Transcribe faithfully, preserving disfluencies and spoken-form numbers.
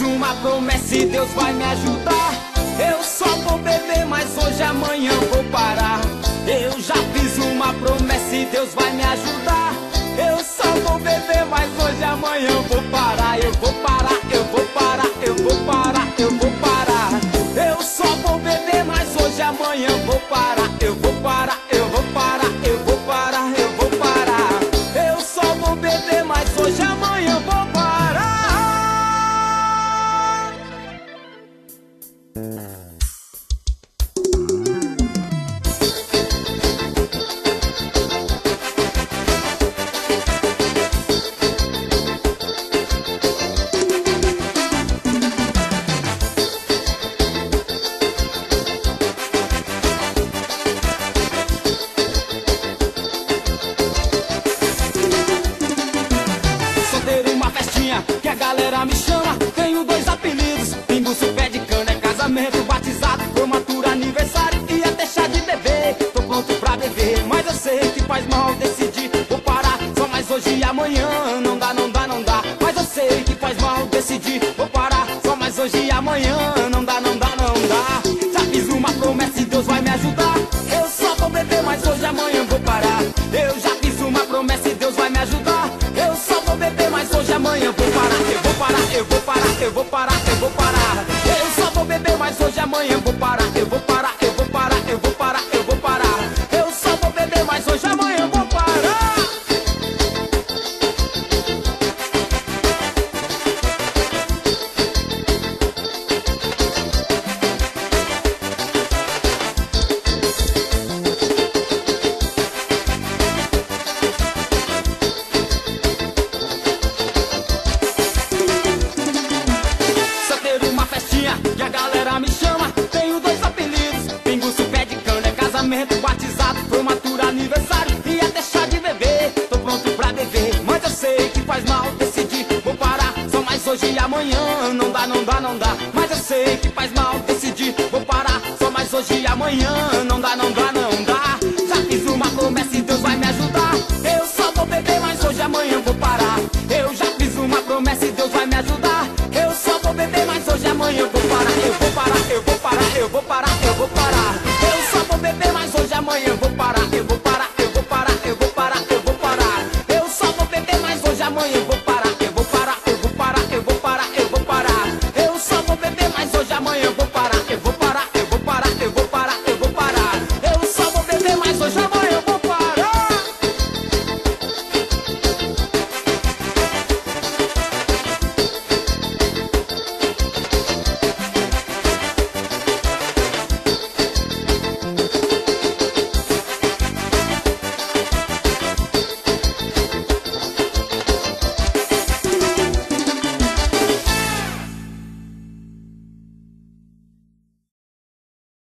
uma promessa e Deus vai me ajudar. Eu só vou beber, mas hoje amanhã vou parar. Eu já fiz uma promessa e Deus vai me ajudar. Eu só vou beber, mas hoje amanhã vou parar. Eu vou parar, eu vou parar, eu vou parar, eu vou parar. Eu só vou beber, mas hoje amanhã vou parar. Eu vou parar, eu vou parar, eu vou parar, eu vou parar. Eu só vou beber, mas hoje amanhã vou parar. Que a galera me chama, tenho dois apelidos: Pinguço, pé de cana, é casamento, batizado, formatura, aniversário e até chá de bebê. Tô pronto pra beber, mas eu sei que faz mal, decidi, vou parar. Só mais hoje e amanhã, não dá, não dá, não dá. Mas eu sei que faz mal, decidi, vou parar. Só mais hoje e amanhã, não dá, não dá, não dá. Já fiz uma promessa e Deus vai me ajudar. Eu só vou beber, mas hoje e amanhã vou parar. Eu já fiz uma promessa e Deus vai me ajudar. Eu só vou beber, mas hoje e amanhã vou parar. Eu vou parar, eu vou parar, eu vou parar, eu vou parar. Eu só vou beber, mas hoje e amanhã vou parar. Eu vou parar, eu vou parar, eu vou parar, eu vou parar. Eu só vou beber, mas hoje e amanhã vou parar. Que a galera me chama, tenho dois apelidos: Pinguço, pé de cana, é casamento, batizado, formatura, aniversário e até chá de bebê. Tô pronto pra beber, mas eu sei que faz mal, decidi, vou parar. Só mais hoje e amanhã, não dá, não dá, não dá. Mas eu sei que faz mal, decidi, vou parar. Só mais hoje e amanhã, não dá, não dá, não dá. Já fiz uma promessa e Deus vai me ajudar. Eu só vou beber, mas hoje e amanhã vou